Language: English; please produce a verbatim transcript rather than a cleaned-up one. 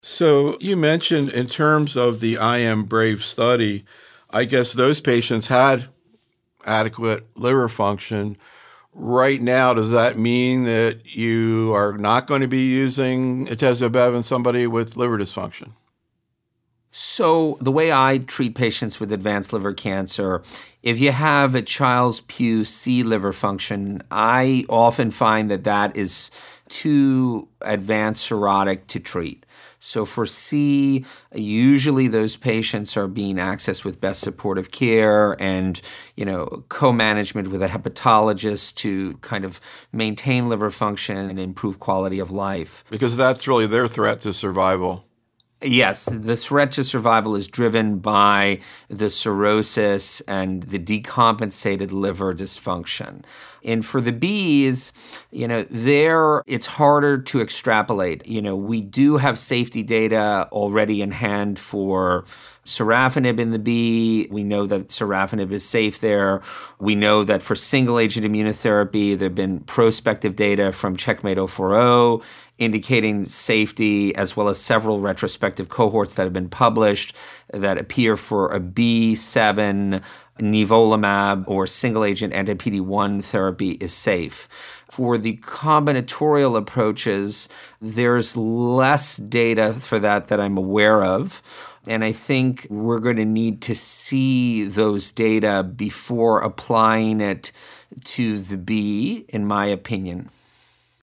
So you mentioned in terms of the I Am Brave study, I guess those patients had adequate liver function. Right now, does that mean that you are not going to be using atezobev in somebody with liver dysfunction? So the way I treat patients with advanced liver cancer, if you have a Child-Pugh C liver function, I often find that that is too advanced cirrhotic to treat. So for C, usually those patients are being accessed with best supportive care and, you know, co-management with a hepatologist to kind of maintain liver function and improve quality of life. Because that's really their threat to survival. Yes, the threat to survival is driven by the cirrhosis and the decompensated liver dysfunction. And for the Bs, you know, there it's harder to extrapolate. You know, we do have safety data already in hand for sorafenib in the B. We know that sorafenib is safe there. We know that for single-agent immunotherapy, there have been prospective data from CheckMate oh four oh indicating safety, as well as several retrospective cohorts that have been published that appear for a B seven nivolumab or single-agent anti-P D one therapy is safe. For the combinatorial approaches, there's less data for that that I'm aware of. And I think we're going to need to see those data before applying it to the B, in my opinion.